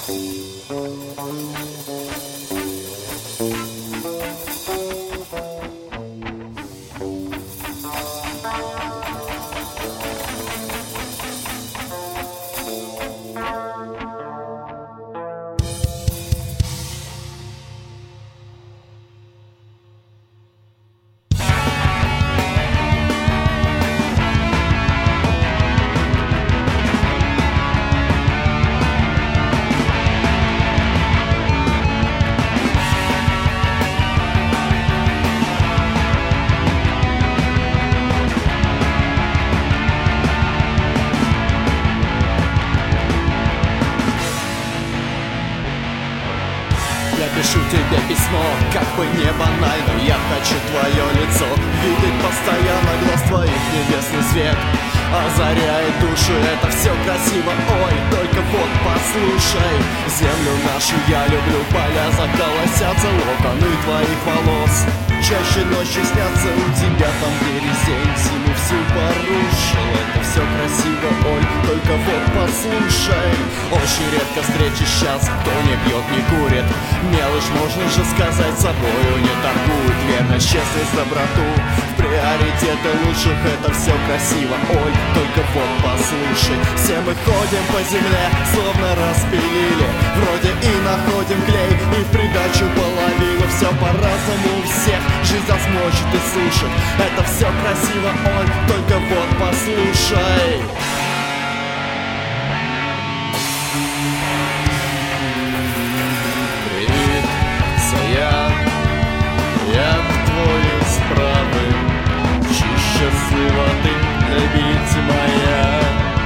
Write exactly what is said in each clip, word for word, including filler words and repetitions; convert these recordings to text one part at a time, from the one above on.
Я пишу тебе письмо, как бы не банально. Я хочу твое лицо видеть постоянно, глаз твоих небесный свет озаряет душу, это все красиво, ой, только вот послушай. Землю нашу я люблю, поля заколосятся, локоны твоих волос чаще ночью снятся, у тебя там березень зиму всю порушил. Это все красиво, Оль, только вот послушай. Очень редко встречи сейчас, кто не пьет, не курит. Мелочь, можно же сказать, собою не торгует. Верность, честность, доброту в приоритеты лучших. Это все красиво, Оль, только вот послушай. Все мы ходим по земле, словно распилили. Вроде и находим клей, и в придачу половину. Все по-разному у всех, жизнь засмочит и сушит. Это все красиво, Оль, только вот послушай. Привіт, це я, як твої справи? Чи щаслива ти, любіть моя?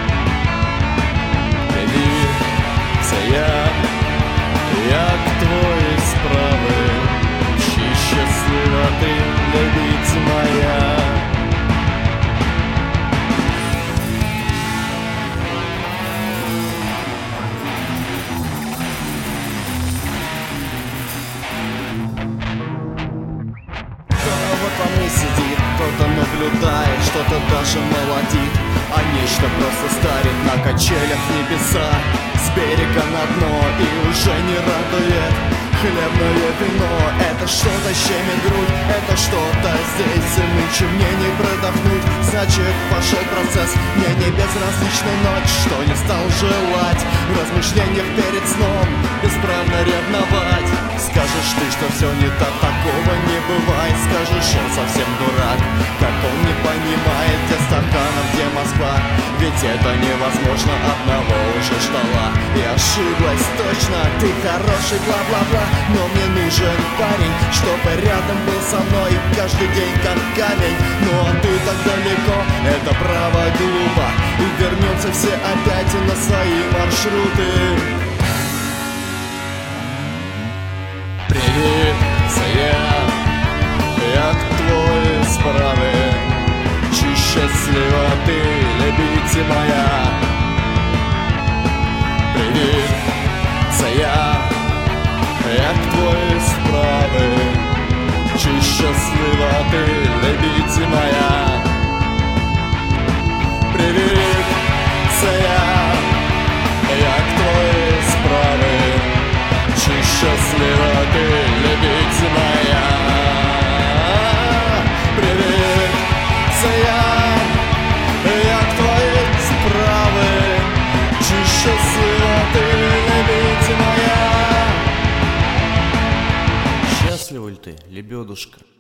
Привіт, це я, як твої справи? Чи щаслива ти, любіть моя? Сидит, кто-то наблюдает, что-то даже молодит, а нечто просто старит на качелях небеса. С берега на дно и уже не радует хлебное вино. Это что-то щемит грудь, это что-то здесь и нынче мне не продохнуть. Значит, пошел процесс, мне не безразлична ночь, что не стал желать в размышлениях перед сном бесправно ревновать. Скажешь ты, что все не так, такого не бывает. Скажешь, он совсем дурак, как он не понимает, где стаканов, где Москва. Ведь это невозможно, одного уже ждала и ошиблась точно. Ты хороший, бла-бла-бла, но мне нужен парень, чтобы рядом был со мной каждый день как камень. Ну а ты так далеко, это право глупо, и вернемся все опять на свои маршруты. Привіт, це я, як твої справи? Чи щаслива ти, любіть моя? Привіт, це я, як твої справи? Чи щаслива ти, любіть моя? Привіт, це я, як твої справи? Чи щаслива ти, любіть моя? Привіт, це я, як твої справи? Чи щаслива ти, любіть моя? Счастлива ли ты, лебедушка?